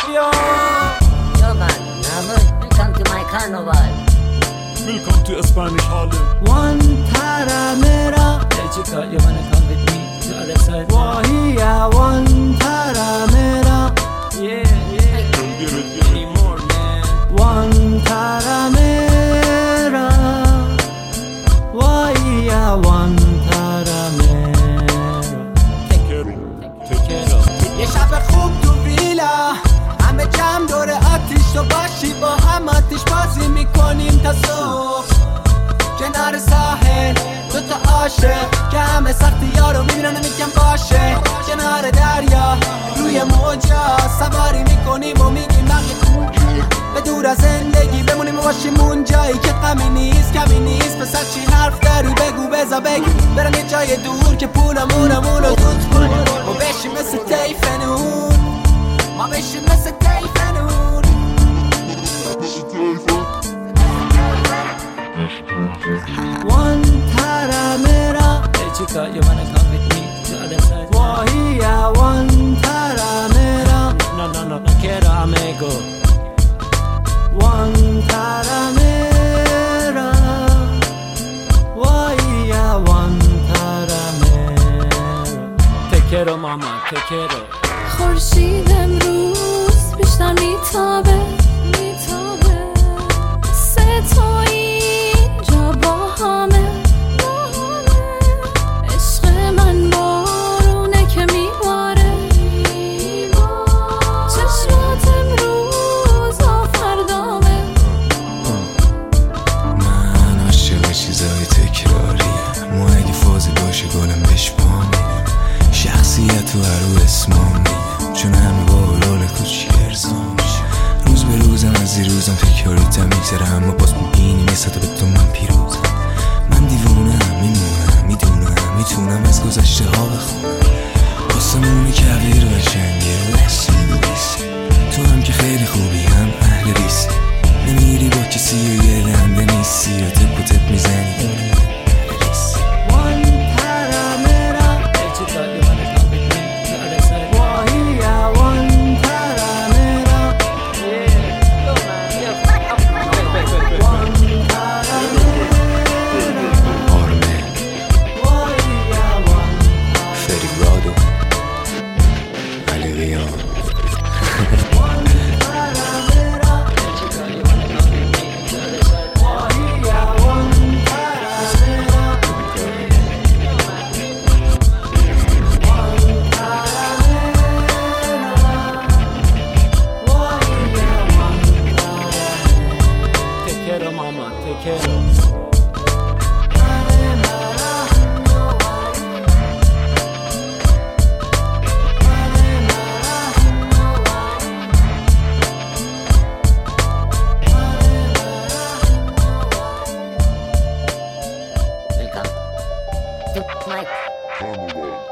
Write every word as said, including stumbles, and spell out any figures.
yo. Yo man, Namu, welcome to my carnival. Welcome to Spanish Harlem. Guantara mera. Hey chica, you wanna come with me to the other side? Wahia Guantara mera. Yeah, yeah. Don't get it, get it. Anymore, man. Guantara mera. Wahia Guantara mera. Take care, take care of. یه شب خوب تو ویلا، همه جمع دور آتیش تو باشی، با هم آتیش بازی میکنیم تا صبح کنار ساحل. دو تا عاشق که همه سختی ها رو میبینن و میگم باشه، کنار دریا روی موجا سواری میکنیم و میگیم بقیه به دور از زندگی بمونیم و باشیم اون جایی که غمی نیست کمی نیست. پسر چی حرف داری بگو بزا بگی، برم یه جای دور که پولمونمون رو دوت کنیم و بشیم مثل تیفنون، ما بشیم مثل تیفنون. Guantara mera. Hey chica, you wanna come with me to the other side? Wahia Guantara mera. No, no, no, no quiero amigo. Guantara mera. Wahia Guantara mera. Take care of mama, take care of. خورشید امروز بیشتر میتابه میتابه، ستایی اینجا با همه با همه. عشق من بارونه که میباره، چشمات امروز آفردامه. من عاشق چیزای تکراریم، مو اگه فازی باشه گلم بهش پا میدم، شخصیت و هرو اسمام میگم، چون همه با رول کوچیک ارزام میشه. روز به روزم از دیروزم تکراریتم میگذره، اما باز میبینیم یه سطح به تو من پیروزم. من دیوونم میمونم میدونم میتونم از گذشته ها بخونم، آسمون کویر قشنگه تو هم که خیلی خوبی هم اهل ریسی، نمیری با کسی و یه لنده نیستی و تپ و تپ میزنی. Guantara mera. Hey chica, you wanna come with me to the other side? Wahia Guantara mera. Yeah, go man, yeah. Guantara mera. آرمه Wahia Guantara. فریرادو علی قیام. Guantara mera. Hey chica, you wanna come with me to the other side? Wahia Guantara mera. Take care of mama, take care of. Welcome to my Carnival.